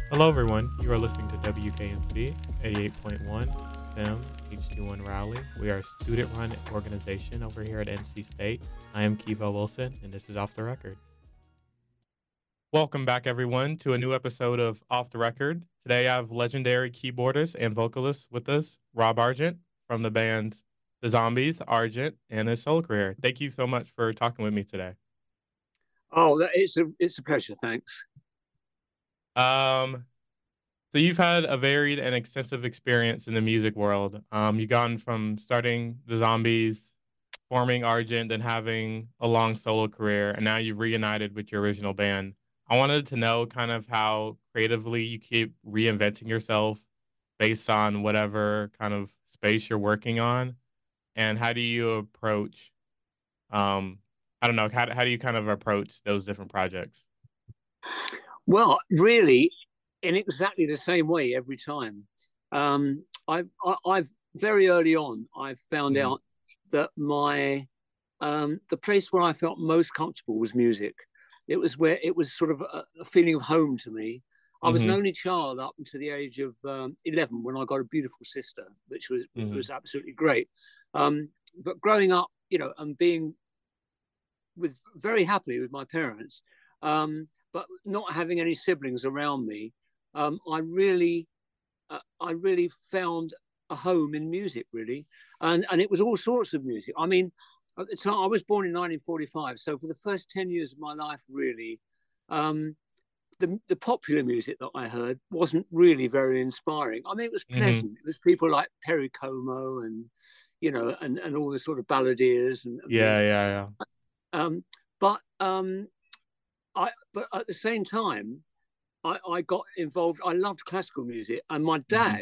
Hello, everyone. You are listening to WKNC 88.1 FM HD1 Raleigh. We are a student run organization over here at NC State. I am Kivo Wilson, and this is Off the Record. Welcome back, everyone, to a new episode of Off the Record. Today, I have legendary keyboardist and vocalist with us, Rob Argent, from the bands The Zombies, Argent, and his solo career. Thank you so much for talking with me today. Oh, it's a pleasure. Thanks. Um, So you've had a varied and extensive experience in the music world. You've gone from starting the Zombies, forming Argent, and having a long solo career, and now you've reunited with your original band. I wanted to know kind of how creatively you keep reinventing yourself based on whatever kind of space you're working on, and how do you approach, um, I don't know, how do you kind of approach those different projects? Well, really, in exactly the same way every time. I've very early on, I found Mm-hmm. out that the place where I felt most comfortable was music. It was where it was sort of a feeling of home to me. I was an Mm-hmm. only child up until the age of 11 when I got a beautiful sister, which Mm-hmm. was absolutely great. But growing up, and being with very happily with my parents, but not having any siblings around me, I really found a home in music, really, and it was all sorts of music. I mean, at the time I was born in 1945, so for the first 10 years of my life, really, um, the popular music that I heard wasn't really very inspiring. I mean, it was Mm-hmm. pleasant. It was people like Perry Como and and all the sort of balladeers and Yeah, things. yeah, yeah. Um, but but at the same time, I got involved. I loved classical music, and my Mm-hmm. dad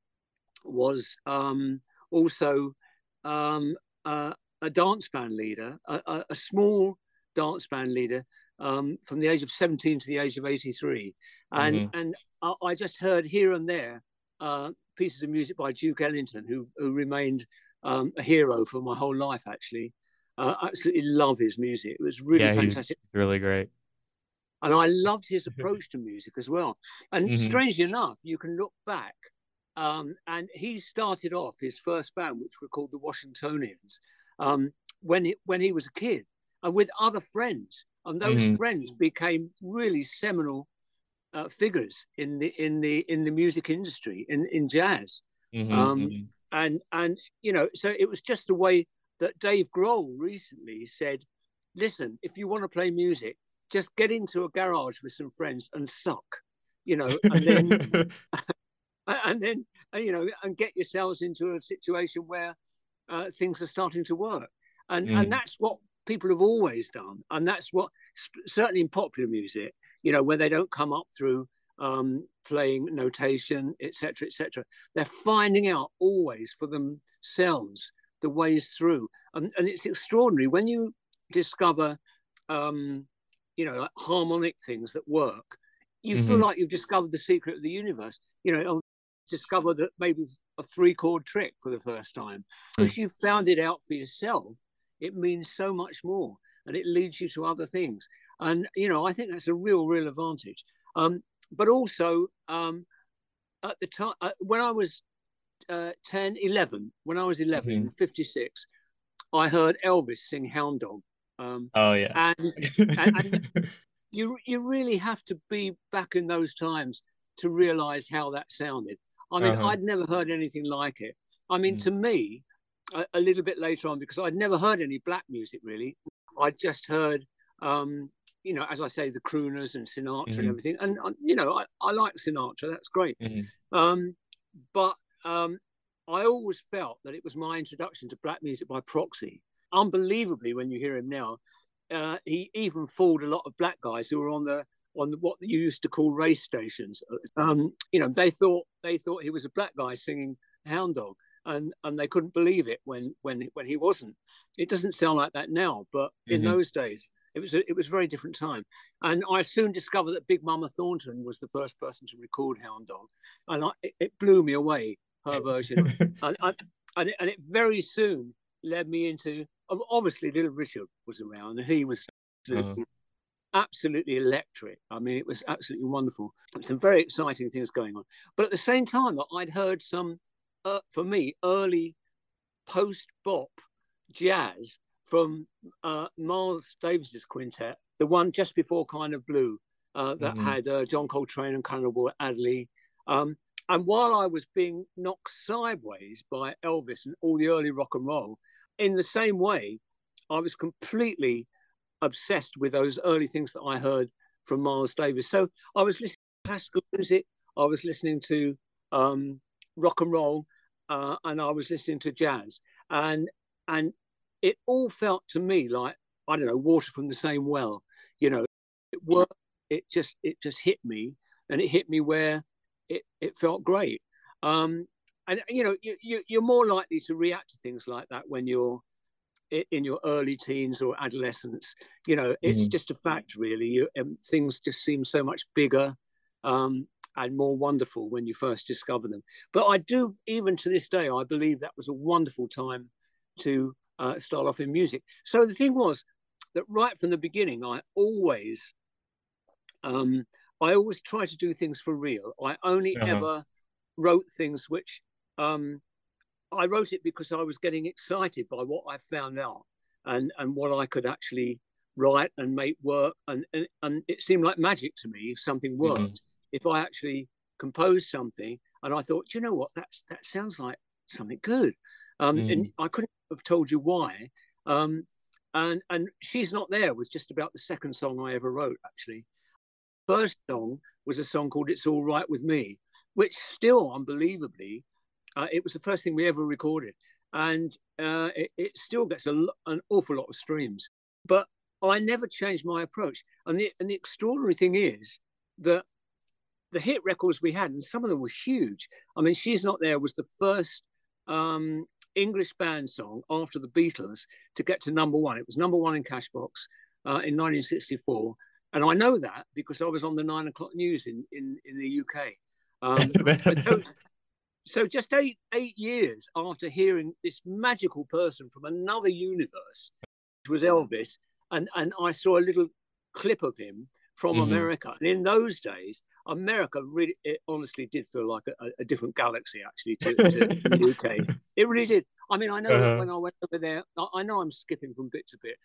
was also um, a dance band leader, a small dance band leader from the age of 17 to the age of 83. Mm-hmm. And I just heard here and there pieces of music by Duke Ellington, who remained a hero for my whole life, actually. Absolutely love his music. It was really Yeah, he's fantastic. really great. And I loved his approach to music as well. And Mhm, strangely enough, you can look back, and he started off his first band, which were called the Washingtonians, um, when he was a kid, and with other friends. And those mhm, friends became really seminal figures in the music industry, in jazz. mhm, Um, mhm. and so it was just the way that Dave Grohl recently said, "Listen, if you want to play music, just get into a garage with some friends and suck, and then and then and get yourselves into a situation where things are starting to work." And Mhm, that's what people have always done, and that's what certainly in popular music, where they don't come up through playing notation, etc., etc. They're finding out always for themselves the ways through, and it's extraordinary when you discover, um, like harmonic things that work. You feel mhm, like you've discovered the secret of the universe. Discover that maybe a three-chord trick for the first time mhm. because you found it out for yourself. It means so much more, and it leads you to other things. And I think that's a real advantage. But also, at the time when I was 10, 11, when I was 11 in Mhm. 56, I heard Elvis sing Hound Dog. Um, Oh, yeah. and, and you really have to be back in those times to realize how that sounded. I mean, Uh-huh. I'd never heard anything like it. I mean, Mhm, to me, a little bit later on, because I'd never heard any black music really. I just heard, as I say, the crooners and Sinatra and mhm, everything. And I like Sinatra. That's great. mhm, Um, but I always felt that it was my introduction to black music by proxy. Unbelievably, when you hear him now, he even fooled a lot of black guys who were on what you used to call race stations. They thought he was a black guy singing Hound Dog, and they couldn't believe it when he wasn't. It doesn't sound like that now, but in mhm. those days, it was a very different time. And I soon discovered that Big Mama Thornton was the first person to record Hound Dog, and it blew me away, her version. And, I, and it very soon led me into, obviously Little Richard was around, and he was Uh-huh. absolutely electric. I mean, it was absolutely wonderful. Some very exciting things going on. But at the same time, I'd heard some, for me, early post-bop jazz from Miles Davis's quintet, the one just before Kind of Blue, that had John Coltrane and Cannonball Adderley. And while I was being knocked sideways by Elvis and all the early rock and roll, in the same way, I was completely obsessed with those early things that I heard from Miles Davis. So I was listening to classical music, I was listening to rock and roll, and I was listening to jazz, and it all felt to me like, I don't know, water from the same well. You know, it worked. It just hit me, and it hit me where it felt great. And you know, you're more likely to react to things like that when you're in your early teens or adolescence. You know, it's just a fact, really. Things just seem so much bigger and more wonderful when you first discover them. But I do, even to this day, I believe that was a wonderful time to start off in music. So the thing was that right from the beginning, I always try to do things for real. I only ever wrote things which I wrote it because I was getting excited by what I found out and what I could actually write and make work. And it seemed like magic to me if something worked. If I actually composed something and I thought, you know what, that sounds like something good. And I couldn't have told you why. And She's Not There was just about the second song I ever wrote, actually. First song was a song called It's All Right With Me, which still, unbelievably, it was the first thing we ever recorded. And it still gets an awful lot of streams. But I never changed my approach. And the extraordinary thing is that the hit records we had, and some of them were huge. I mean, She's Not There was the first English band song after the Beatles to get to number one. It was number one in Cashbox in 1964. And I know that because I was on the 9 o'clock news in the UK. So just eight years after hearing this magical person from another universe, which was Elvis, and I saw a little clip of him from America. And in those days, America really, it honestly did feel like a different galaxy, actually, to the UK. It really did. I mean, I know that when I went over there, I know I'm skipping from bit to bit.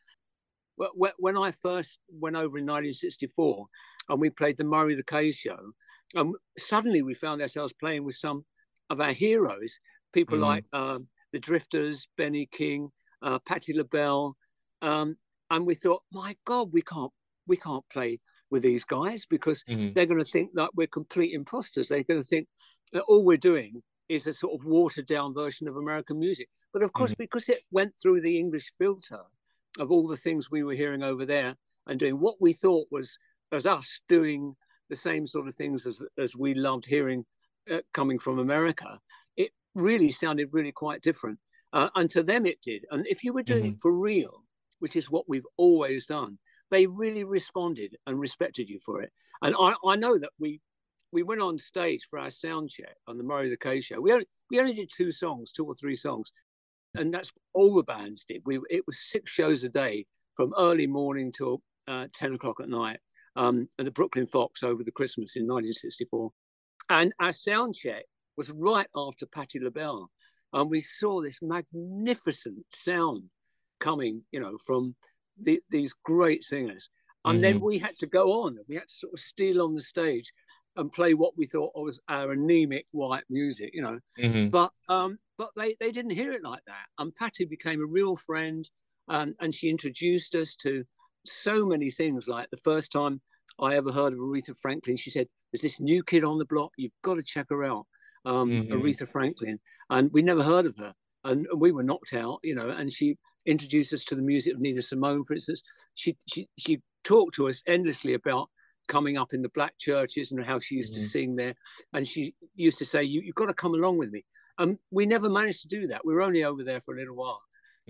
When I first went over in 1964 and we played the Murray the K show, suddenly we found ourselves playing with some of our heroes, people like the Drifters, Benny King, Patti LaBelle, and we thought, my God, we can't play with these guys because they're going to think that we're complete imposters. They're going to think that all we're doing is a sort of watered down version of American music. But of course, because it went through the English filter of all the things we were hearing over there and doing what we thought was as us doing the same sort of things as we loved hearing coming from America, it really sounded really quite different. And to them it did. And if you were doing it for real, which is what we've always done, they really responded and respected you for it. And I know that we went on stage for our sound check on the Murray the K show. We only did 2 or 3 songs. And that's what all the bands did. It was 6 shows a day from early morning till 10 o'clock at night at the Brooklyn Fox over the Christmas in 1964. And our sound check was right after Patti LaBelle. And we saw this magnificent sound coming, you know, from these great singers. And then we had to go on. We had to sort of steal on the stage and play what we thought was our anemic white music, you know. But they didn't hear it like that. And Patti became a real friend, and she introduced us to so many things. Like the first time I ever heard of Aretha Franklin, she said, "There's this new kid on the block. You've got to check her out, Aretha Franklin." And we never heard of her, and we were knocked out, you know. And she introduced us to the music of Nina Simone, for instance. She talked to us endlessly about coming up in the black churches and how she used to sing there. And she used to say, you've got to come along with me. We never managed to do that. We were only over there for a little while.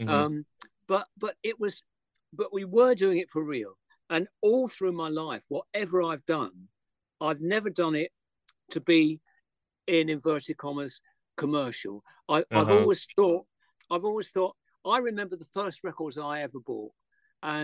But we were doing it for real. And all through my life, whatever I've done, I've never done it to be, in inverted commas, commercial. I've always thought, I remember the first records I ever bought, and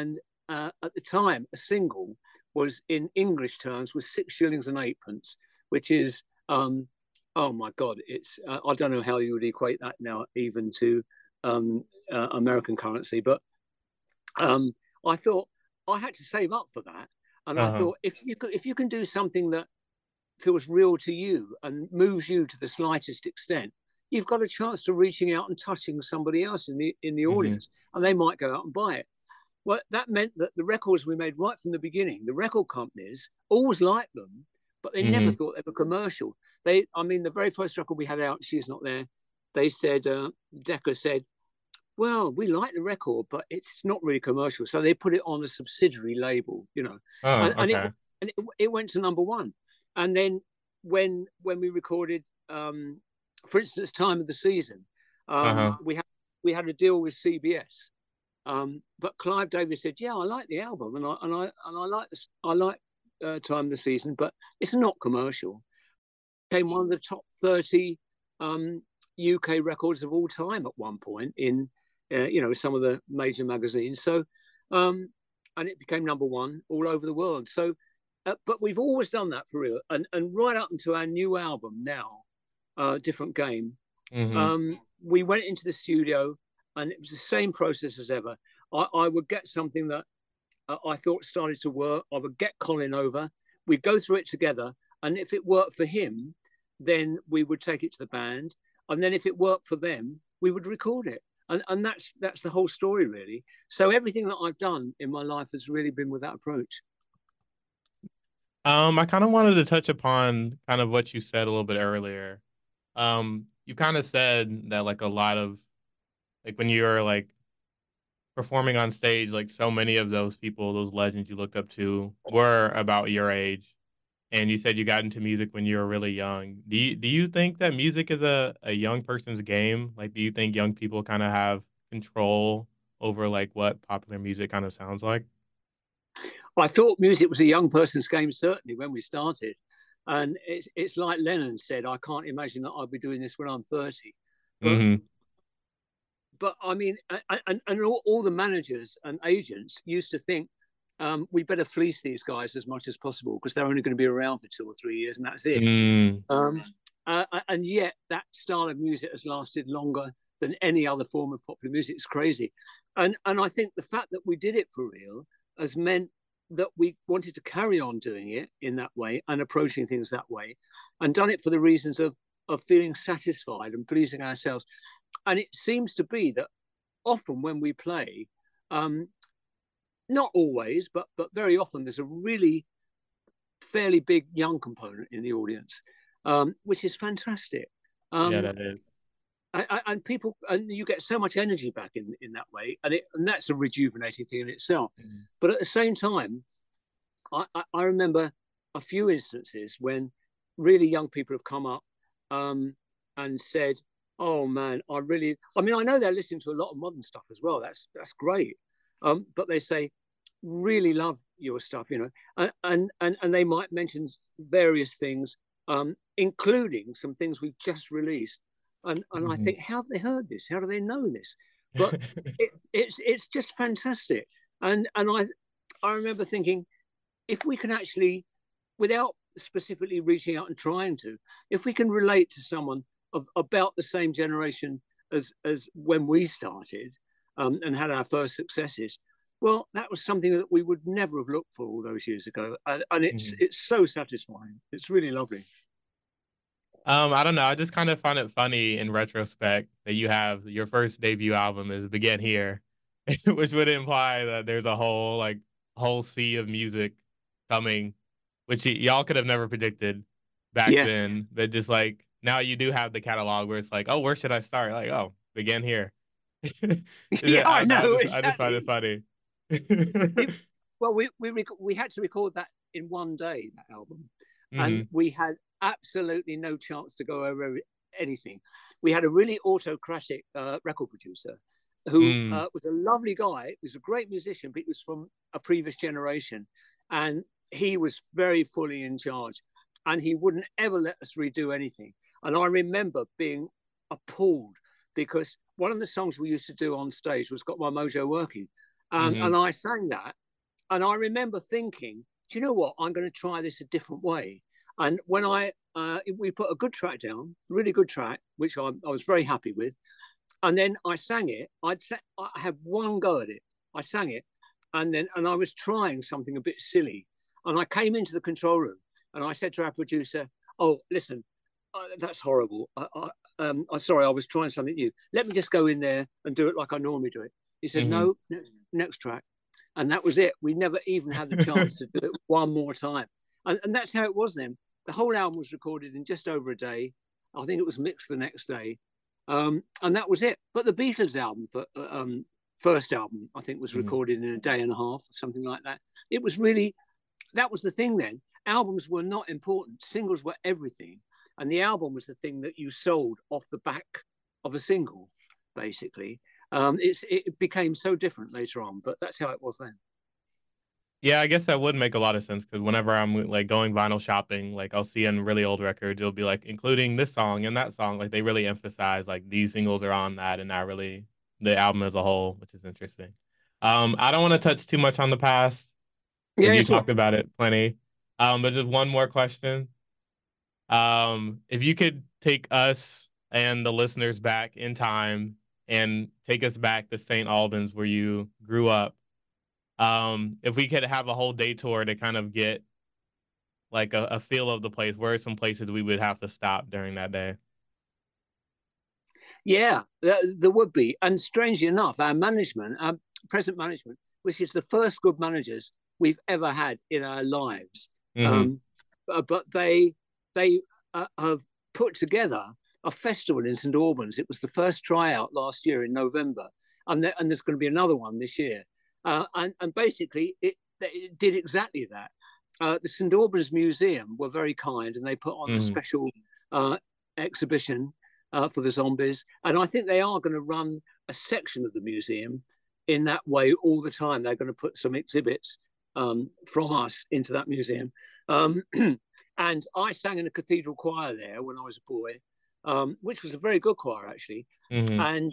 at the time, a single was in English terms was 6 shillings and eightpence, which is oh my God, it's I don't know how you would equate that now even to American currency, but I thought I had to save up for that, and I Uh-huh. thought if you can do something that feels real to you and moves you to the slightest extent, you've got a chance to reaching out and touching somebody else in the Hmm. audience, and they might go out and buy it. Well, that meant that the records we made right from the beginning, the record companies always liked them, but they never Hmm. thought they were commercial. I mean, the very first record we had out, She's Not There, they said, Decca said, well, we like the record, but it's not really commercial. So they put it on a subsidiary label, you know, Oh, and okay. it went to number one. And then when we recorded, for instance, Time of the Season, Uh-huh. we had a deal with CBS, but Clive Davis said, "Yeah, I like the album, and I like Time of the Season, but it's not commercial." It became one of the top 30 UK records of all time at one point in some of the major magazines. So, and it became number one all over the world. So, but we've always done that for real, and right up until our new album now, Different Game, Hmm. we went into the studio and it was the same process as ever. I would get something that I thought started to work. I would get Colin over. We'd go through it together. And if it worked for him, then we would take it to the band. And then if it worked for them, we would record it. And that's the whole story, really. So everything that I've done in my life has really been with that approach. I kind of wanted to touch upon kind of what you said a little bit earlier. You kind of said that like a lot of like when you're like performing on stage, like so many of those people, those legends you looked up to, were about your age. And you said you got into music when you were really young. Do you think that music is a young person's game? Like, do you think young people kind of have control over like what popular music kind of sounds like? I thought music was a young person's game, certainly when we started. And it's like Lennon said, I can't imagine that I'll be doing this when I'm 30. But Hmm. I mean, and all the managers and agents used to think we better fleece these guys as much as possible because they're only going to be around for 2 or 3 years and that's it. Mm. And yet that style of music has lasted longer than any other form of popular music. It's crazy. And I think the fact that we did it for real has meant that we wanted to carry on doing it in that way and approaching things that way and done it for the reasons of feeling satisfied and pleasing ourselves. And it seems to be that often when we play, um, not always, but very often, there's a really fairly big young component in the audience, which is fantastic. Yeah, Um, that is. and people, and you get so much energy back in that way, and that's a rejuvenating thing in itself. Mhm. But at the same time, I remember a few instances when really young people have come up and said, "Oh man, I mean, I know they're listening to a lot of modern stuff as well. That's great." But they say, "Really love your stuff," you know, and they might mention various things, including some things we've just released, and I Mhm. think, how have they heard this? How do they know this? But it's just fantastic, and I remember thinking, if we can actually, without specifically reaching out and trying to, if we can relate to someone of about the same generation as when we started and had our first successes, well, that was something that we would never have looked for all those years ago, and Mhm. it's so satisfying. It's really lovely. I don't know. I just kind of find it funny in retrospect that you have your first debut album is Begin Here, which would imply that there's a whole sea of music coming, which y'all could have never predicted back Yeah, then. But just like now you do have the catalog where it's like, oh, where should I start? Like, oh, Begin Here. yeah, I I don't know. I know just I just find it exactly. funny. It, well, we had to record that in one day, that album, and Hmm. we had absolutely no chance to go over anything. We had a really autocratic record producer who Mm. was a lovely guy. He was a great musician, but he was from a previous generation, and he was very fully in charge, and he wouldn't ever let us redo anything. And I remember being appalled because one of the songs we used to do on stage was "Got My Mojo Working," Hmm. and I sang that. And I remember thinking, do you know what? I'm going to try this a different way. And when we put a good track down, really good track, which I was very happy with, and then I sang it. I had one go at it. I sang it, and I was trying something a bit silly. And I came into the control room and I said to our producer, "Oh, listen, that's horrible. I'm sorry, I was trying something new. Let me just go in there and do it like I normally do it." He said, Mm-hmm. "No, next track." And that was it. We never even had the chance to do it one more time. And that's how it was then. The whole album was recorded in just over a day. I think it was mixed the next day. And that was it. But the Beatles album, first album, I think was Mm-hmm. recorded in a day and a half, something like that. It was really, that was the thing then. Albums were not important. Singles were everything. And the album was the thing that you sold off the back of a single, basically. It became so different later on, but that's how it was then. Yeah, I guess that would make a lot of sense because whenever I'm like going vinyl shopping, like I'll see in really old records, it'll be like including this song and that song. Like they really emphasize like these singles are on that and not really the album as a whole, which is interesting. I don't want to touch too much on the past because Yeah, you sure. talked about it plenty. But just one more question. If you could take us and the listeners back in time and take us back to St. Albans where you grew up, if we could have a whole day tour to kind of get like a feel of the place, where are some places we would have to stop during that day? Yeah, there would be. And strangely enough, our management, our present management, which is the first good managers we've ever had in our lives, Mm-hmm. um, but they have put together a festival in St Albans. It was the first tryout last year in November, and there's going to be another one this year. And basically, it did exactly that. The St Albans Museum were very kind, and they put on a Mm-hmm. special exhibition for the zombies. And I think they are going to run a section of the museum in that way all the time. They're going to put some exhibits from us into that museum. And I sang in a cathedral choir there when I was a boy, which was a very good choir actually. Mm-hmm. And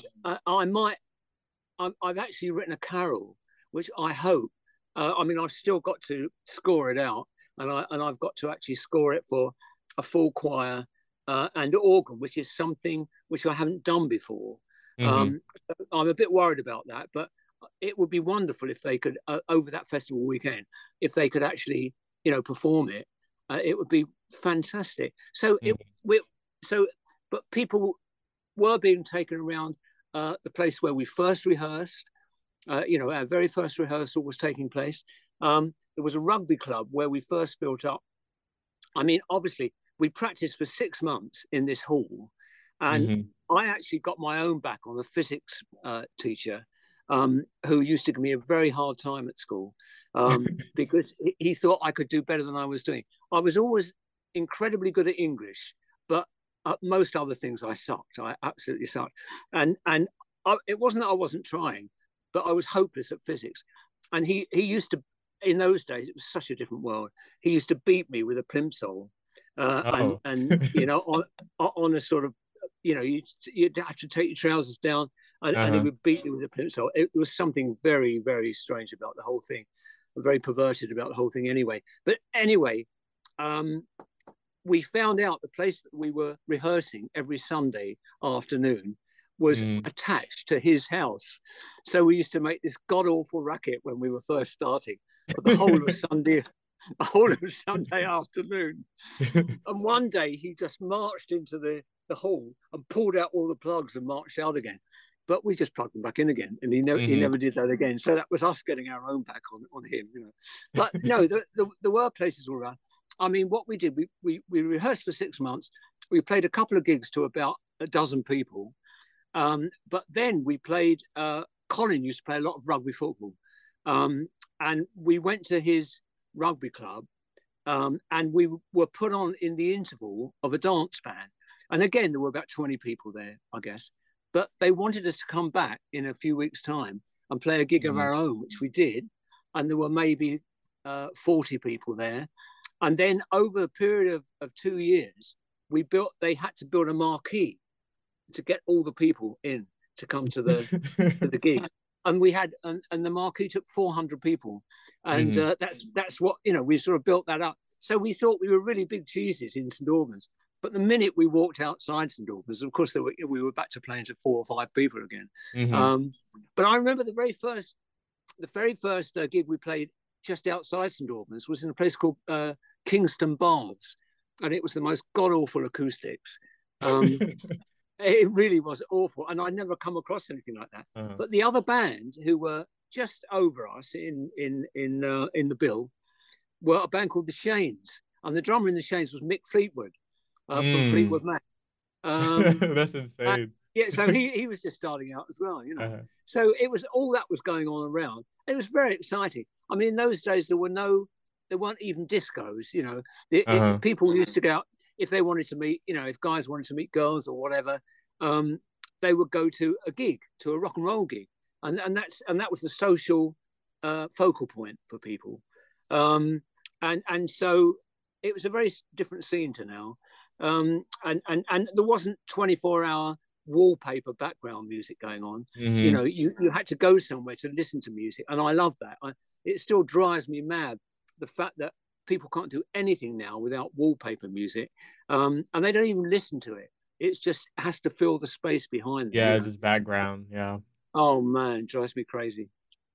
I've actually written a carol, which I hope. I mean, I've still got to score it out, and I've got to actually score it for a full choir and organ, which is something which I haven't done before. Mm-hmm. Um, I'm a bit worried about that, but it would be wonderful if they could, over that festival weekend, if they could actually, perform it. It would be fantastic. So, but people were being taken around the place where we first rehearsed. Our very first rehearsal was taking place. There was a rugby club where we first built up. I mean, obviously, we practiced for 6 months in this hall, and Mm-hmm. I actually got my own back on a physics teacher who used to give me a very hard time at school because he thought I could do better than I was doing. I was always incredibly good at English, but most other things I sucked. I absolutely sucked, and it wasn't that I wasn't trying, but I was hopeless at physics. And he used to, in those days, it was such a different world. He used to beat me with a plimsoll, Oh. and on a sort of, you'd have to take your trousers down, and he Uh-huh. would beat you with a plimsoll. It was something very, very strange about the whole thing, very perverted about the whole thing. Anyway, but anyway, we found out the place that we were rehearsing every Sunday afternoon was Mm-hmm. attached to his house. So we used to make this god awful racket when we were first starting for the whole of Sunday, the whole of Sunday afternoon. And one day he just marched into the hall and pulled out all the plugs and marched out again. But we just plugged them back in again, and he Mm-hmm. never did that again. So that was us getting our own back on him, But no, there were places all around. I mean, what we did, we rehearsed for 6 months. We played a couple of gigs to about a dozen people. But then we played, Colin used to play a lot of rugby football. And we went to his rugby club, and we were put on in the interval of a dance band. And again, there were about 20 people there, I guess. But they wanted us to come back in a few weeks' time and play a gig of Mm-hmm. our own, which we did. And there were maybe 40 people there. And then over a period of 2 years, they had to build a marquee to get all the people in to come to the gig. and we had and the marquee took 400 people, and that's what, you know, we sort of built that up. So we thought we were really big cheeses in St Albans. But the minute we walked outside St Albans, of course, we were back to playing to 4 or 5 people again. But I remember the very first gig we played just outside St Albans was in a place called Kingston Baths, and it was the most god awful acoustics. It really was awful, and I'd never come across anything like that. But the other band, who were just over us in the bill, were a band called the Shanes, and the drummer in the Shanes was Mick Fleetwood from Fleetwood Mac. That's insane. Yeah, so he was just starting out as well, you know. So it was all that was going on around. It was very exciting. I mean, in those days there weren't even discos, you know. People used to go out if they wanted to meet, you know, if guys wanted to meet girls or whatever, they would go to a gig, to a rock and roll gig, and that was the social focal point for people, and so it was a very different scene to now, and there wasn't 24-hour wallpaper background music going on. You know, you had to go somewhere to listen to music, and I love that. It still drives me mad, the fact that people can't do anything now without wallpaper music, and they don't even listen to it. It just has to fill the space behind them. Yeah, just background. Yeah. Oh man, it drives me crazy.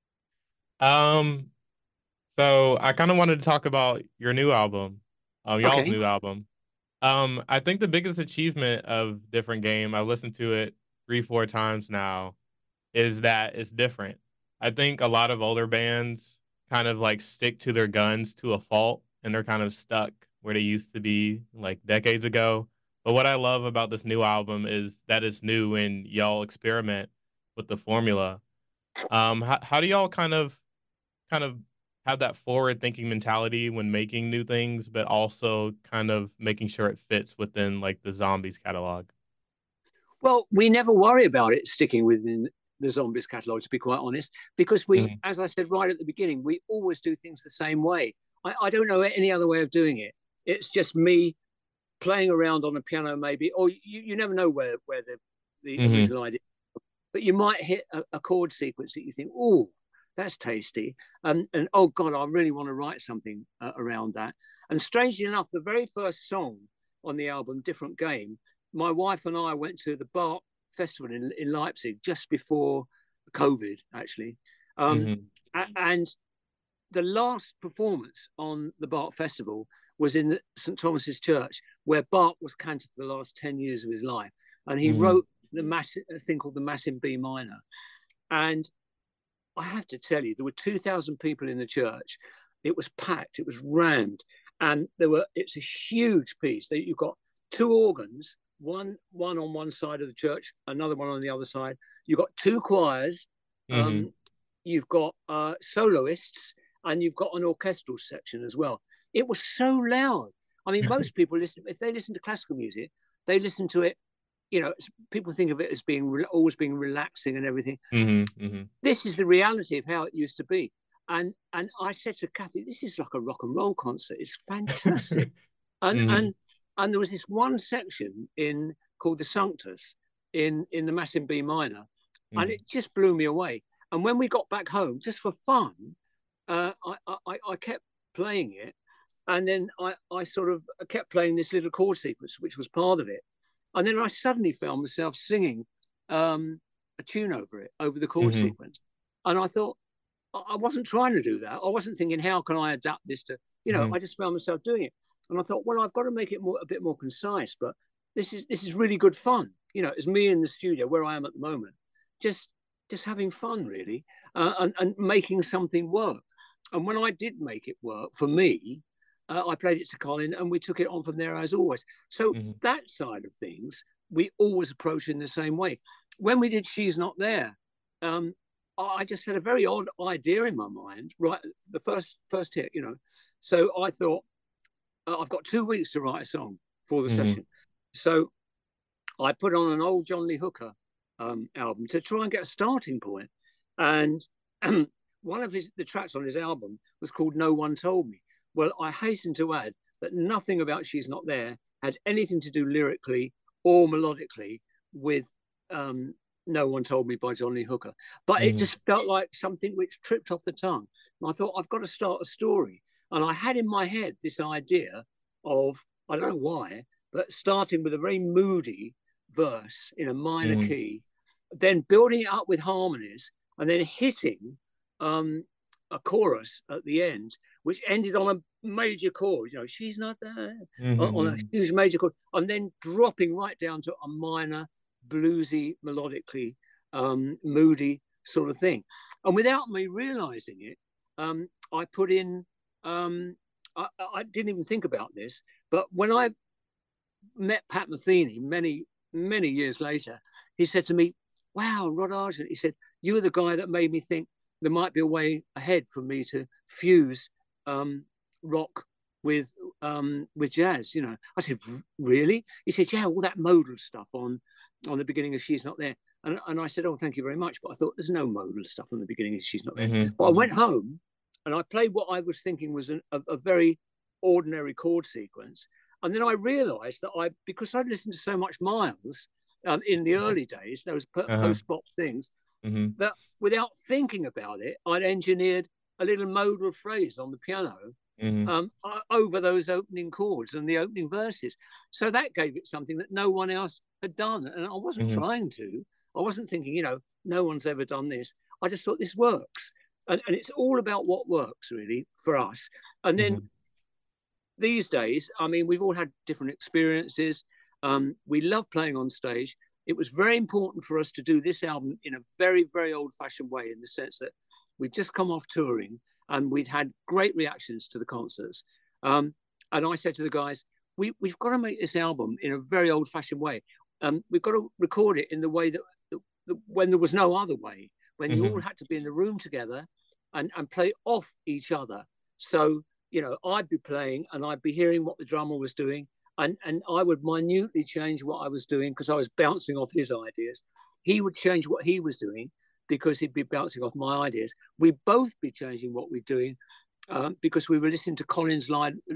So I kind of wanted to talk about your new album, y'all's new album. I think the biggest achievement of Different Game, I've listened to it 3-4 times now, is that it's different. I think a lot of older bands kind of like stick to their guns to a fault, and they're kind of stuck where they used to be like decades ago. But what I love about this new album is that it's new and y'all experiment with the formula. How do y'all kind of have that forward thinking mentality when making new things, but also kind of making sure it fits within like the Zombies catalog? Well, we never worry about it sticking within the Zombies catalog, to be quite honest, because we, as I said right at the beginning, we always do things the same way. I don't know any other way of doing it. It's just me playing around on a piano, maybe, or you never know where the original idea, but you might hit a chord sequence that you think, oh, that's tasty, and oh God, I really want to write something around that. And strangely enough, the very first song on the album, Different Game, my wife and I went to the Bach Festival in Leipzig just before COVID, actually, and the last performance on the Bach Festival was in St. Thomas's Church, where Bach was cantor for the last 10 years of his life. And he wrote a thing called the Mass in B minor. And I have to tell you, there were 2,000 people in the church. It was packed, it was rammed. And it's a huge piece. You've got 2 organs, one on one side of the church, another one on the other side. You've got 2 choirs, you've got soloists, and you've got an orchestral section as well. It was so loud. I mean, most people if they listen to classical music, they listen to it, you know, people think of it as always being relaxing and everything. This is the reality of how it used to be. And I said to Kathy, this is like a rock and roll concert. It's fantastic. And there was this one section called the Sanctus in the Mass in B minor, and it just blew me away. And when we got back home, just for fun, I kept playing it, and then I sort of kept playing this little chord sequence, which was part of it. And then I suddenly found myself singing a tune over the chord sequence. And I thought, I wasn't trying to do that. I wasn't thinking, how can I adapt this to, you know, I just found myself doing it. And I thought, well, I've got to make it a bit more concise, but this is really good fun. You know, it's me in the studio where I am at the moment, just having fun, really, and making something work. And when I did make it work for me, I played it to Colin, and we took it on from there as always. So that side of things, we always approach in the same way. When we did She's Not There, I just had a very odd idea in my mind, right? The first hit, you know. So I thought, I've got 2 weeks to write a song for the session. So I put on an old John Lee Hooker album to try and get a starting point. And one of the tracks on his album was called No One Told Me. Well, I hasten to add that nothing about She's Not There had anything to do lyrically or melodically with No One Told Me by John Lee Hooker. But it Mm-hmm. just felt like something which tripped off the tongue. And I thought, I've got to start a story. And I had in my head this idea of, I don't know why, but starting with a very moody verse in a minor Mm-hmm. key, then building it up with harmonies, and then hitting a chorus at the end, which ended on a major chord. You know, she's not there, on a Mm-hmm. huge major chord, and then dropping right down to a minor, bluesy, melodically moody sort of thing. And without me realizing it, I put in. I didn't even think about this, but when I met Pat Metheny many years later, he said to me, "Wow, Rod Argent," he said, "you were the guy that made me think there might be a way ahead for me to fuse rock with jazz." You know, I said, "Really?" He said, "Yeah, all that modal stuff on the beginning of She's Not There." And I said, "Oh, thank you very much." But I thought there's no modal stuff on the beginning of She's Not There. Mm-hmm. But I went home and I played what I was thinking was a very ordinary chord sequence. And then I realized that because I'd listened to so much Miles in the early days, those Uh-huh. post-bop things, Mm-hmm. that without thinking about it, I'd engineered a little modal phrase on the piano Mm-hmm. over those opening chords and the opening verses. So that gave it something that no one else had done. And I wasn't Mm-hmm. trying to. I wasn't thinking, no one's ever done this. I just thought this works. And it's all about what works, really, for us. And then Mm-hmm. these days, I mean, we've all had different experiences. We love playing on stage. It was very important for us to do this album in a very, very old fashioned way, in the sense that we'd just come off touring and we'd had great reactions to the concerts. And I said to the guys, we've got to make this album in a very old fashioned way. We've got to record it in the way that when there was no other way, when you all Mm-hmm. had to be in the room together and play off each other. So I'd be playing and I'd be hearing what the drummer was doing, and I would minutely change what I was doing because I was bouncing off his ideas. He would change what he was doing because he'd be bouncing off my ideas. We'd both be changing what we're doing because we were listening to Colin's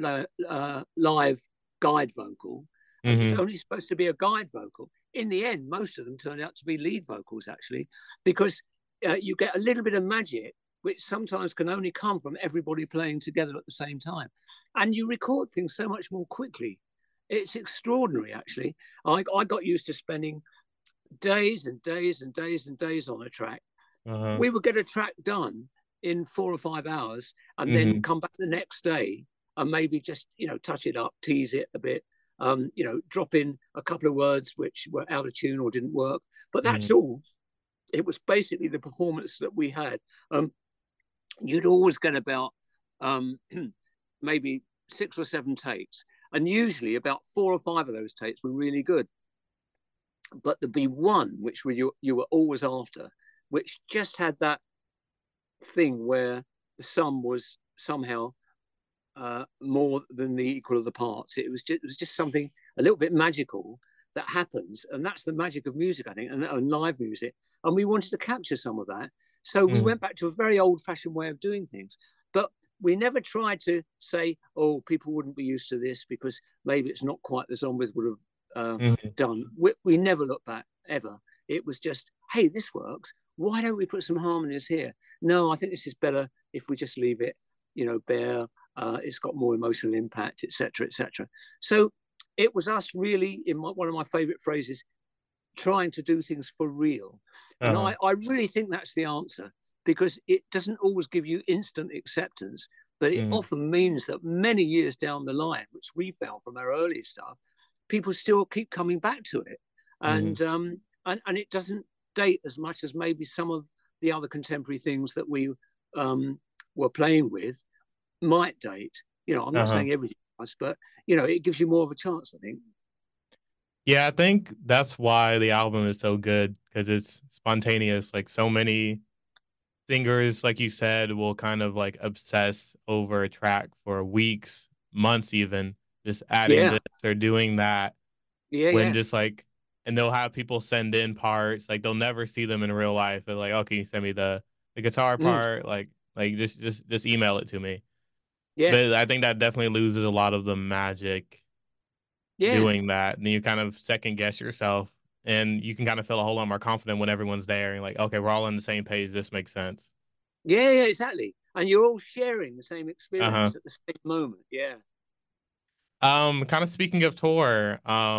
live guide vocal, and it was Mm-hmm. only supposed to be a guide vocal. In the end, most of them turned out to be lead vocals, actually, because you get a little bit of magic which sometimes can only come from everybody playing together at the same time. And you record things so much more quickly. It's extraordinary, actually. I got used to spending days and days and days and days on a track. Uh-huh. We would get a track done in 4 or 5 hours and then Mm-hmm. come back the next day and maybe just, touch it up, tease it a bit, drop in a couple of words which were out of tune or didn't work. But that's Mm-hmm. all. It was basically the performance that we had. You'd always get about maybe 6 or 7 takes, and usually about 4 or 5 of those takes were really good. But there'd be one which you were always after, which just had that thing where the sum was somehow more than the equal of the parts. It was just something a little bit magical that happens, and that's the magic of music, I think, and live music. And we wanted to capture some of that, so we Mm-hmm. went back to a very old-fashioned way of doing things. But we never tried to say, "Oh, people wouldn't be used to this because maybe it's not quite the zombies would have Mm-hmm. done." We never looked back ever. It was just, "Hey, this works. Why don't we put some harmonies here?" No, I think this is better if we just leave it, bare. It's got more emotional impact, etc., etc. So it was us really, one of my favorite phrases, trying to do things for real. And Uh-huh. I really think that's the answer, because it doesn't always give you instant acceptance, but it Mm-hmm. often means that many years down the line, which we found from our early stuff, people still keep coming back to it. Mm-hmm. And it doesn't date as much as maybe some of the other contemporary things that we were playing with might date. I'm not Uh-huh. saying everything does, but it gives you more of a chance, I think. Yeah, I think that's why the album is so good because it's spontaneous. Like so many singers, like you said, will kind of like obsess over a track for weeks, months, even just adding Yeah, this or doing that. yeah, When yeah. just like, and they'll have people send in parts like they'll never see them in real life. They're like, "Oh, can you send me the guitar Mm, part? Like just email it to me." yeah, But I think that definitely loses a lot of the magic yeah. doing that, and then you kind of second guess yourself and you can kind of feel a whole lot more confident when everyone's there and like, okay, we're all on the same page. This makes sense. Yeah, exactly. And you're all sharing the same Uh-huh. experience at the same moment. Yeah. Kind of speaking of tour,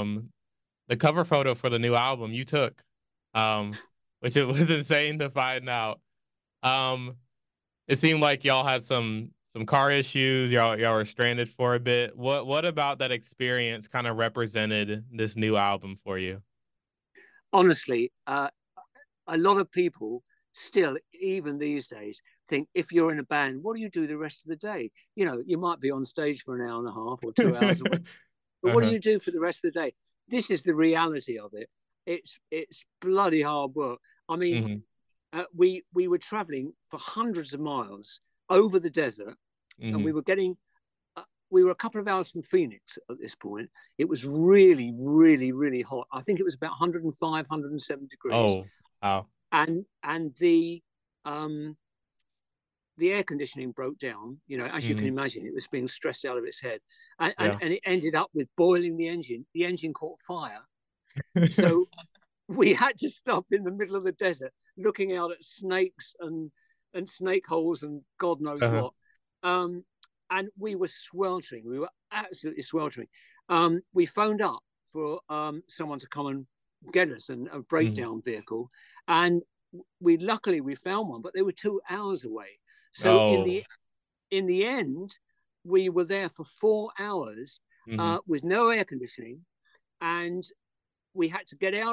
the cover photo for the new album you took, um, which it was insane to find out. Um, it seemed like y'all had some car issues. Y'all were stranded for a bit. What about that experience kind of represented this new album for you? Honestly, a lot of people still, even these days, think if you're in a band, what do you do the rest of the day? You know, you might be on stage for an hour and a half or 2 hours away, but what do Uh-huh. you do for the rest of the day? This is the reality of it. It's bloody hard work. I mean, Hmm. we were traveling for hundreds of miles over the desert, and Hmm. we were a couple of hours from Phoenix at this point. It was really, really, really hot. I think it was about 105, 107 degrees, Oh, wow. and um, the air conditioning broke down. You know, as you can Hmm. imagine, it was being stressed out of its head, and and, Yeah. and it ended up with boiling the engine. The engine caught fire, so we had to stop in the middle of the desert, looking out at snakes and snake holes and God knows Uh-huh. what. Um, and we were sweltering. We were absolutely sweltering. We phoned up for someone to come and get us and a Hmm. breakdown vehicle, and we found one, but they were 2 hours away. So Oh. in the end, we were there for 4 hours Hmm. with no air conditioning, and we had to get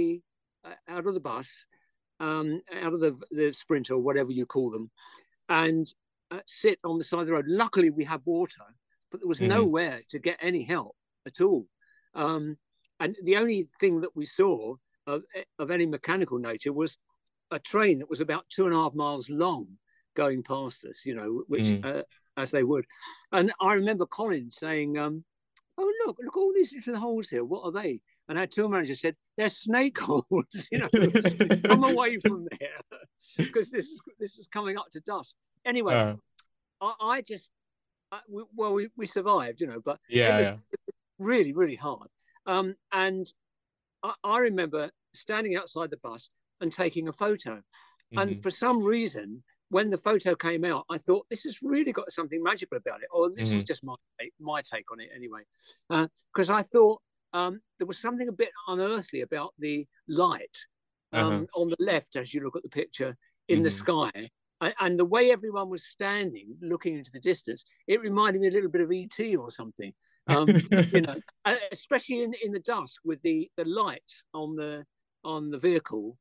out of the bus, out of the Sprinter or whatever you call them, and sit on the side of the road. Luckily, we had water, but there was Hmm. nowhere to get any help at all. Um, and the only thing that we saw of any mechanical nature was a train that was about 2.5 miles long going past us, you know, which Hmm. as they would. And I remember Colin saying, "Oh look all these little holes here. What are they?" And our tour manager said, "They're snake holes. You know, come away from there because this is coming up to dusk." Anyway, uh, I just we survived, you know, but it yeah, was yeah. really really hard. And I remember standing outside the bus and taking a photo. And Hmm. for some reason, when the photo came out, I thought this has really got something magical about it. Or this Hmm. is just my take on it anyway. Because I thought there was something a bit unearthly about the light Uh-huh. on the left as you look at the picture in the Hmm. sky. And the way everyone was standing, looking into the distance, it reminded me a little bit of ET or something. You know, especially in the dusk with the lights on the vehicle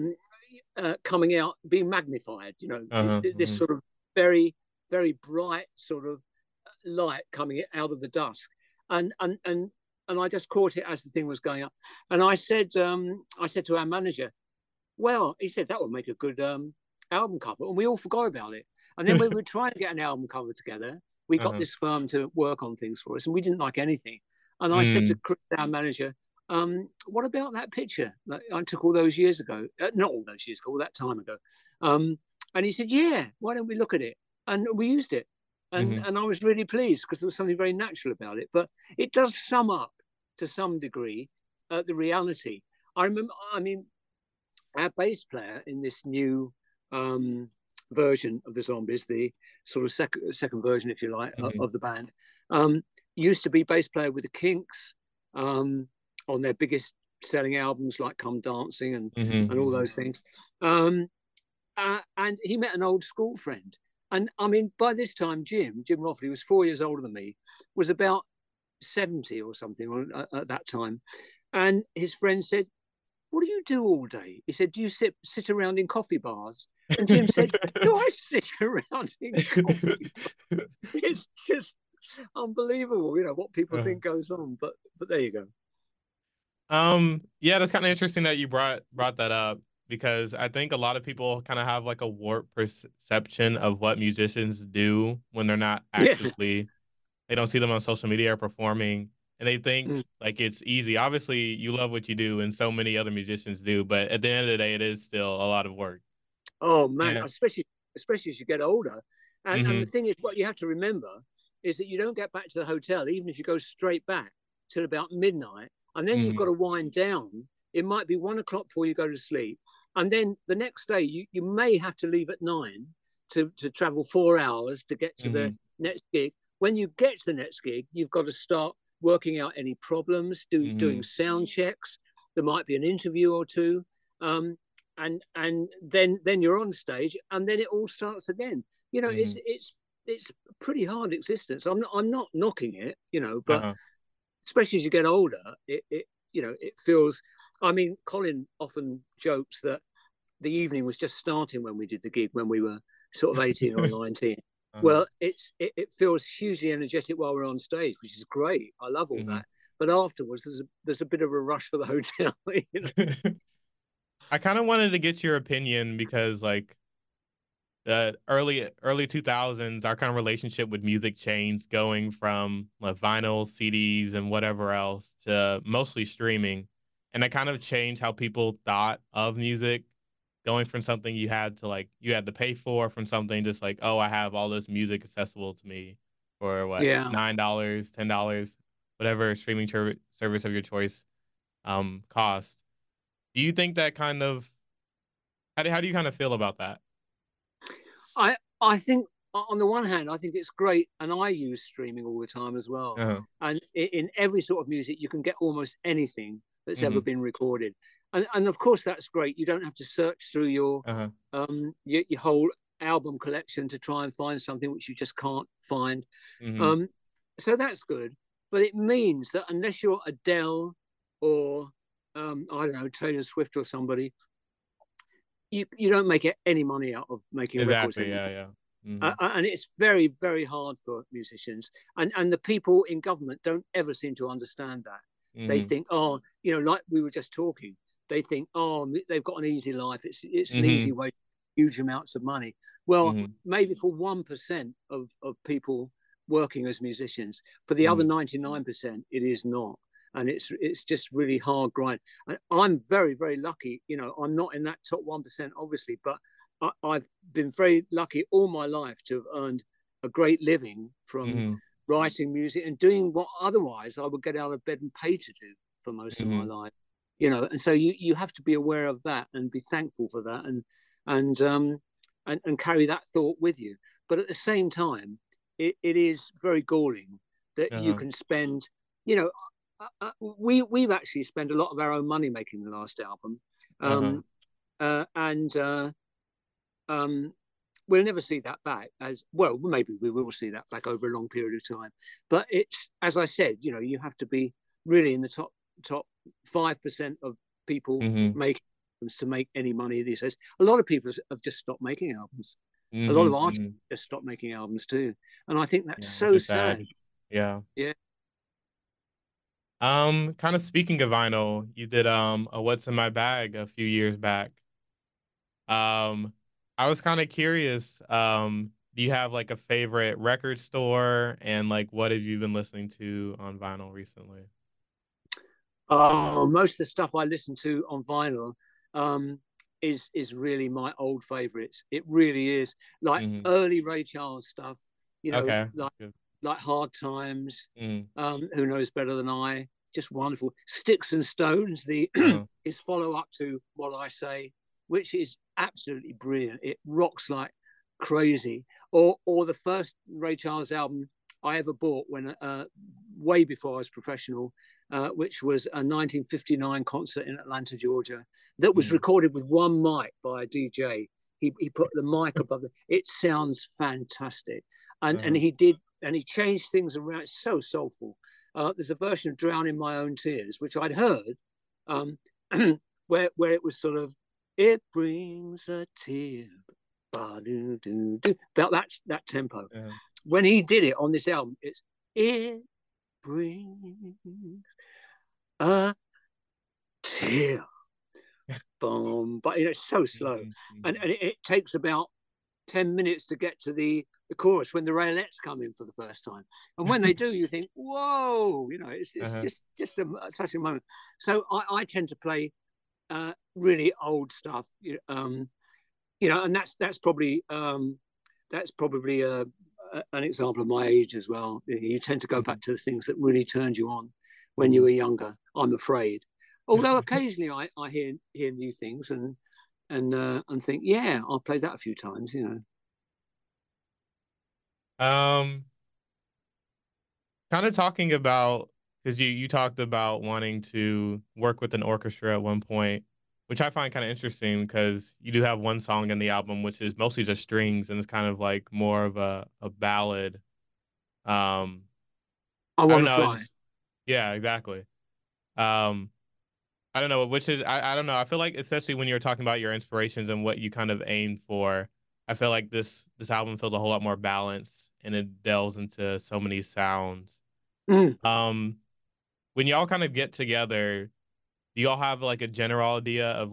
coming out, being magnified. You know, Uh-huh. this Hmm. sort of very very bright sort of light coming out of the dusk, and and and and I just caught it as the thing was going up, and I said to our manager, well, he said that would make a good album cover, and we all forgot about it. And then when we were trying to get an album cover together, we got Uh-huh. this firm to work on things for us, and we didn't like anything. And I said to Mm. Chris, our manager, "What about that picture that I took all those years ago? Not all those years ago, all that time ago." Um, and he said, "Yeah, why don't we look at it?" And we used it, Hmm. and I was really pleased because there was something very natural about it. But it does sum up to some degree the reality. I remember, I mean, our bass player in this new um, version of the Zombies, the sort of second version, if you like, Hmm. of the band, um, used to be bass player with the Kinks um, on their biggest selling albums like Come Dancing and all Hmm. those things. Um, and he met an old school friend. And I mean, by this time, Jim Rafferty was 4 years older than me, was about 70 or something at that time. And his friend said, what do you do all day? He said, do you sit around in coffee bars? And Jim said, do I sit around in coffee bars? It's just unbelievable, you know, what people Uh, think goes on. But there you go. yeah, that's kind of interesting that you brought that up because I think a lot of people kind of have like a warped perception of what musicians do when they're not Yeah. actively, they don't see them on social media or performing, and they think Mm. like it's easy. Obviously, you love what you do, and so many other musicians do, but at the end of the day, it is still a lot of work. Oh man, Yeah. especially as you get older. And the Hmm. thing is, what you have to remember is that you don't get back to the hotel, even if you go straight back till about midnight, and then you've got Hmm. to wind down it might be 1 o'clock before you go to sleep. And then the next day, you may have to leave at 9 to travel 4 hours to get to the next gig. When you get to the next gig, you've got to start working out any problems, doing sound checks. There might be an interview or two. And then you're on stage, and then it all starts again. You know, it's a pretty hard existence. I'm not knocking it, you know, but especially as you get older, it you know, it feels. I mean, Colin often jokes that the evening was just starting when we did the gig, when we were sort of 18 or 19. Well, it feels hugely energetic while we're on stage, which is great. I love all that. But afterwards, there's a bit of a rush for the hotel. You know? I kind of wanted to get your opinion because, like, the early 2000s, our kind of relationship with music changed, going from like vinyl, CDs, and whatever else to mostly streaming, and that kind of changed how people thought of music. Going from something you had to pay for, from something just like, oh, I have all this music accessible to me for what, Yeah. $9, $10, whatever streaming service of your choice cost. Do you think that kind of how do you kind of feel about that? I think on the one hand, I think it's great, and I use streaming all the time as well. And in every sort of music, you can get almost anything that's ever been recorded, and of course that's great. You don't have to search through your whole album collection to try and find something which you just can't find. So that's good, but it means that unless you're Adele or I don't know, Taylor Swift or somebody, you don't make any money out of making records anymore. And it's very, very hard for musicians, and the people in government don't ever seem to understand that. They think, oh, you know, like we were just talking, they think, oh, they've got an easy life, it's an easy way, huge amounts of money. Well, maybe for 1% of people working as musicians. For the other 99%, it is not. And it's just really hard grind. And I'm very, very lucky. You know, I'm not in that top 1%, obviously, but I've been very lucky all my life to have earned a great living from writing music and doing what otherwise I would get out of bed and pay to do for most of my life. You know, and so you have to be aware of that and be thankful for that and carry that thought with you. But at the same time, it is very galling that you can spend, you know, we've actually spent a lot of our own money making the last album, and we'll never see that back. As well, maybe we will see that back over a long period of time. But it's, as I said, you know, you have to be really in the top 5% of people making albums to make any money these days. A lot of people have just stopped making albums. A lot of artists just stopped making albums too, and I think that's so sad. Yeah. Kind of speaking of vinyl, you did a What's in My Bag a few years back. I was kind of curious, do you have like a favorite record store, and like what have you been listening to on vinyl recently? Oh, most of the stuff I listen to on vinyl is really my old favorites. It really is, like early Ray Charles stuff, you know, like Hard Times, Who Knows Better Than I, just wonderful. Sticks and Stones, his follow-up to What I Say, which is absolutely brilliant. It rocks like crazy. Or the first Ray Charles album I ever bought when way before I was professional, which was a 1959 concert in Atlanta, Georgia, that was recorded with one mic by a DJ. He put the mic above it. It sounds fantastic. And he changed things around. It's so soulful. There's a version of Drown in My Own Tears, which I'd heard, where it was sort of, it brings a tear, about that tempo. When he did it on this album, it brings a tear. Boom. But you know, it's so slow. And it takes about 10 minutes to get to the chorus when the Raelettes come in for the first time. And when they do, you think, whoa, you know, it's just such a moment. So I tend to play really old stuff, you know, and that's probably an example of my age as well. You tend to go back to the things that really turned you on when you were younger, I'm afraid. Although occasionally I hear new things and think, yeah, I'll play that a few times, you know. Um, kind of talking about, because you talked about wanting to work with an orchestra at one point, which I find kind of interesting because you do have one song in the album which is mostly just strings and it's kind of like more of a ballad. Um, I I Want don't to know, Fly. it's yeah, exactly. Um, I don't know, which is I don't know. I feel like especially when you're talking about your inspirations and what you kind of aim for, I feel like this album feels a whole lot more balanced and it delves into so many sounds. Mm. Um, when y'all kind of get together, do y'all have like a general idea of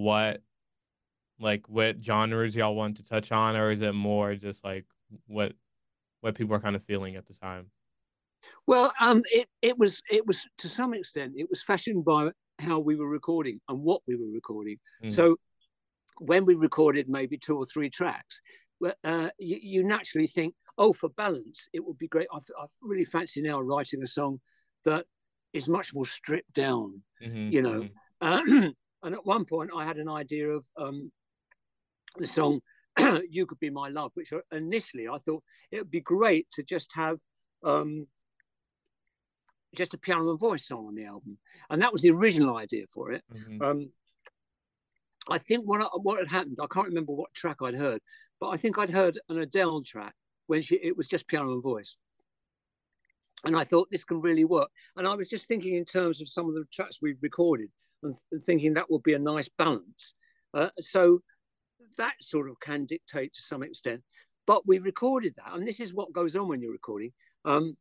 like what genres y'all want to touch on, or is it more just like what what people are kind of feeling at the time? Well, it was to some extent it was fashioned by how we were recording and what we were recording. Mm, So when we recorded maybe two or three tracks, you naturally think, oh, for balance, it would be great. I really fancy now writing a song that is much more stripped down, mm-hmm, you know. mm-hmm, And at one point, I had an idea of the song "You Could Be My Love," which initially I thought it would be great to um, just a piano and voice song on the album, and that was the original idea for it. mm-hmm, Um, I think what had happened, I can't remember what track I'd heard, but I think I'd heard an Adele track when it was just piano and voice. And I thought this can really work. And I was just thinking in terms of some of the tracks we've recorded and thinking that would be a nice balance. So that sort of can dictate to some extent. But we recorded that. And this is what goes on when you're recording. Um,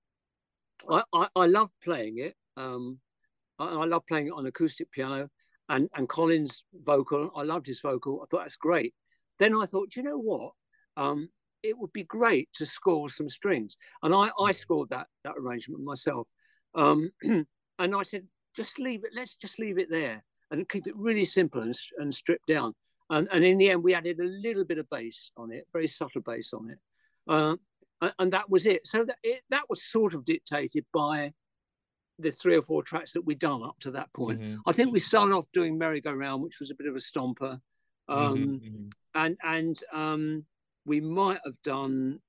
I love playing it. I love playing it on acoustic piano and Colin's vocal. I loved his vocal. I thought that's great. Then I thought, you know what? Um, it would be great to score some strings, and I scored that arrangement myself. And I said, just leave it. Let's just leave it there and keep it really simple and stripped down. And in the end, we added a little bit of bass on it, very subtle bass on it, uh, and that was it. So that was sort of dictated by the three or four tracks that we'd done up to that point. mm-hmm, I think we started off doing Merry Go Round, which was a bit of a stomper, mm-hmm, um, mm-hmm. and we might have done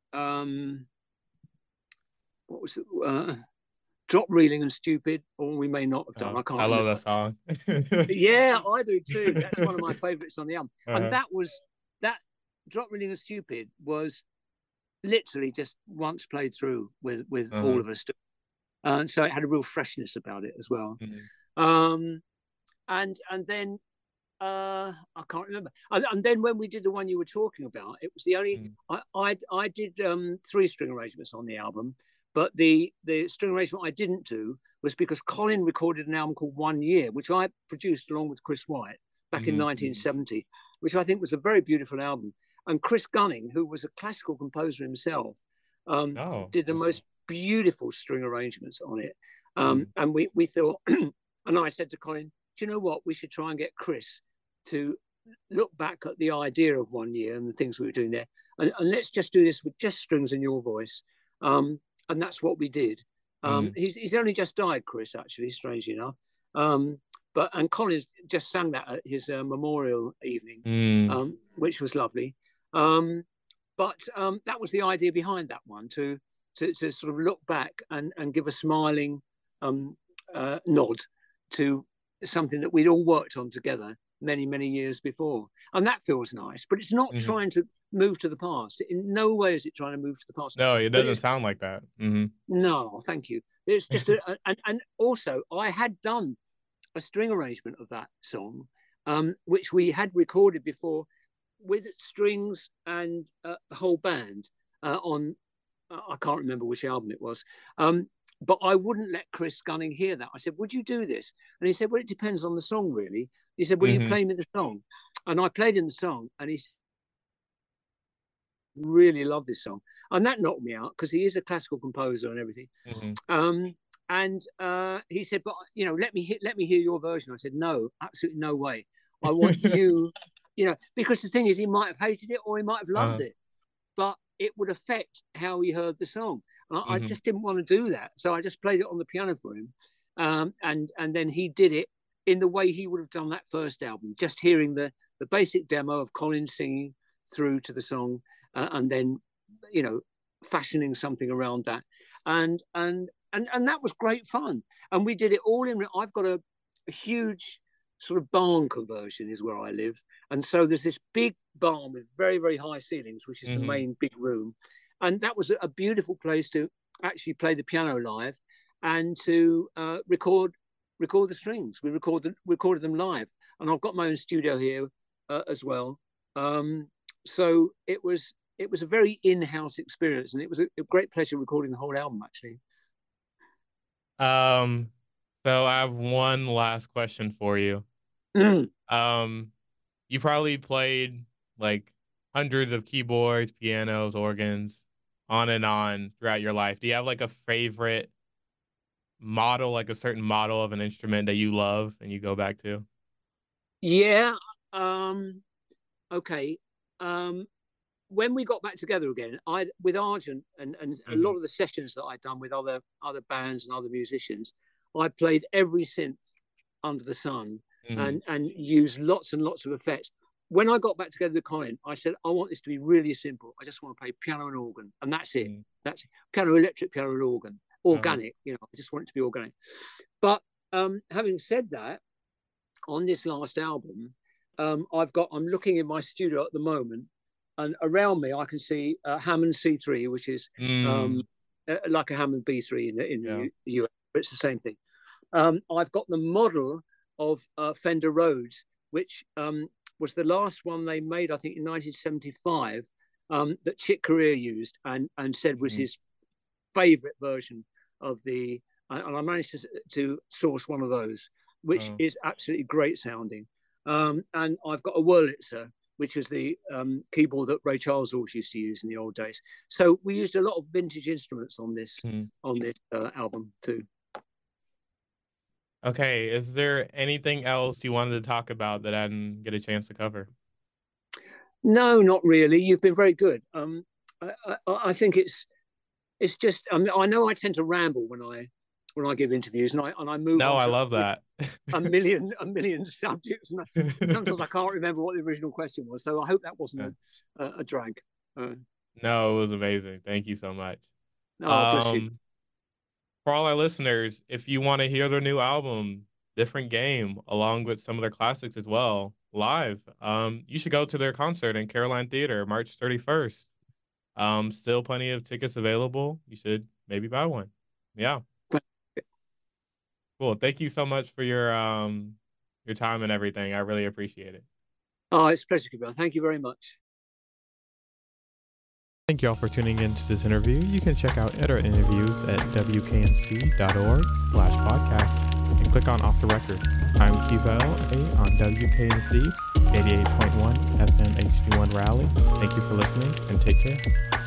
what was it, Drop Reeling and Stupid, or we may not have done. I I can't love that remember. song. Yeah, I do too. That's one of my favourites on the album, and uh-huh, that Drop Reeling and Stupid was literally just once played through with all uh-huh, of us. And so it had a real freshness about it as well. mm-hmm, Um, and then I can't remember. And then when we did the one you were talking about, it was the only mm-hmm, I did three string arrangements on the album, but the string arrangement I didn't do was because Colin recorded an album called 1 Year, which I produced along with Chris White back in mm-hmm. 1970, which I think was a very beautiful album. And Chris Gunning, who was a classical composer himself, Oh, did the okay. most beautiful string arrangements on it. Mm-hmm, And we thought, and I said to Colin, do you know what? We should try and get Chris to look back at the idea of 1 Year and the things we were doing there, and let's just do this with just strings and your voice. And that's what we did. mm-hmm, He's only just died, Chris, actually, strangely enough. And Collins just sang that at his memorial evening, mm-hmm, which was lovely. But that was the idea behind that one to sort of look back and give a smiling nod to something that we'd all worked on together many years before, and that feels nice. But it's not mm-hmm. trying to move to the past. In no way is it trying to move to the past. No, it But doesn't it's sound like that. Mm-hmm. no, thank you. It's just and also I had done a string arrangement of that song, which we had recorded before with strings and the whole band on. I can't remember which album it was. But I wouldn't let Chris Gunning hear that. I said, would you do this? And he said, well, it depends on the song, really. He said, will you Mm-hmm. play me the song? And I played him the song, and he really loved this song. And that knocked me out because he is a classical composer and everything. Mm-hmm. Um, and he said, but, let me hear your version. I said, no, absolutely no way. I want you, because the thing is, he might have hated it or he might have loved uh-huh. it, but it would affect how he heard the song. And I Mm-hmm. just didn't want to do that. So I just played it on the piano for him. And then he did it in the way he would have done that first album, just hearing the basic demo of Collins singing through to the song, and then, you know, fashioning something around that. And that was great fun. And we did it all in, I've got a huge sort of barn conversion is where I live. And so there's this big barn with very, very high ceilings, which is the main big room. And that was a beautiful place to actually play the piano live and to record the strings. We recorded them live. And I've got my own studio here as well. So it was a very in-house experience, and it was a great pleasure recording the whole album, actually. So I have one last question for you. You probably played like hundreds of keyboards, pianos, organs, on and on throughout your life. Do you have like a favorite model, like a certain model of an instrument that you love and you go back to? Yeah. Okay. When we got back together again, with Argent and a lot of the sessions that I'd done with other bands and other musicians, I played every synth under the sun and used lots and lots of effects. When I got back together with Colin, I said, I want this to be really simple. I just want to play piano and organ, and that's it. That's it. Piano, electric piano and organ, organic. You know, I just want it to be organic. But having said that, on this last album, I'm looking in my studio at the moment, and around me I can see a Hammond C3, which is like a Hammond B3 in the US, but it's the same thing. I've got the model of Fender Rhodes, which was the last one they made, I think, in 1975, that Chick Corea used and said was his favorite version of the, and I managed to source one of those, which is absolutely great sounding. And I've got a Wurlitzer, which was the keyboard that Ray Charles always used to use in the old days. So we used a lot of vintage instruments on this album too. Okay, is there anything else you wanted to talk about that I didn't get a chance to cover? No, not really. You've been very good. I think it's just. I mean, I know I tend to ramble when I give interviews, and I move. No, I love that. a million subjects, and sometimes I can't remember what the original question was. So I hope that wasn't a drag. No, it was amazing. Thank you so much. Oh, bless you. For all our listeners, if you want to hear their new album, Different Game, along with some of their classics as well, live, you should go to their concert in Caroline Theater, March 31st. Still plenty of tickets available. You should maybe buy one. Yeah. Cool. Thank you so much for your time and everything. I really appreciate it. Oh, it's a pleasure, Gabriel. Thank you very much. Thank you all for tuning in to this interview. You can check out other interviews at wknc.org/podcast and click on Off the Record. I'm Kiva A on WKNC 88.1 FM HD1 Raleigh. Thank you for listening and take care.